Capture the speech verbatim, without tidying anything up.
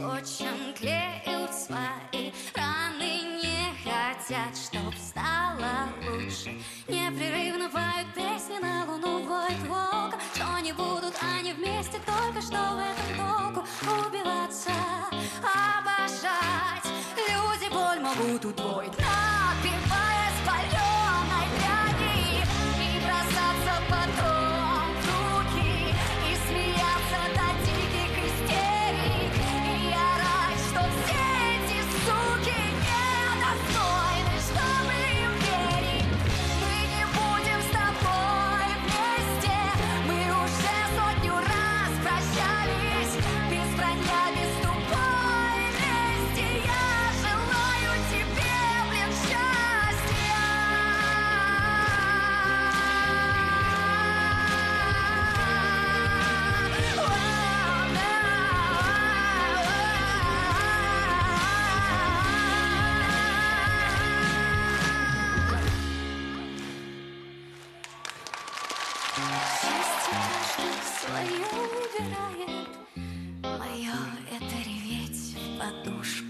скотчем клеют свои раны, не хотят, чтоб стало лучше. Непрерывно поют песни на луну, воет волка, что не будут они вместе, только что в этом толку. Убиваться, обожать, люди боль могут удвоить, напиваясь паленой дряни, и бросаться потом в руки, и смеяться до диких истерик, и орать, что все эти суки недостойны, чтобы им верить. Мы не будем с тобой вместе, мы уже сотню раз прощались, без вранья, без тупой лести. Я желаю тебе, блин, счастья. Счастье каждый свое выбирает, мое — это реветь в подушку.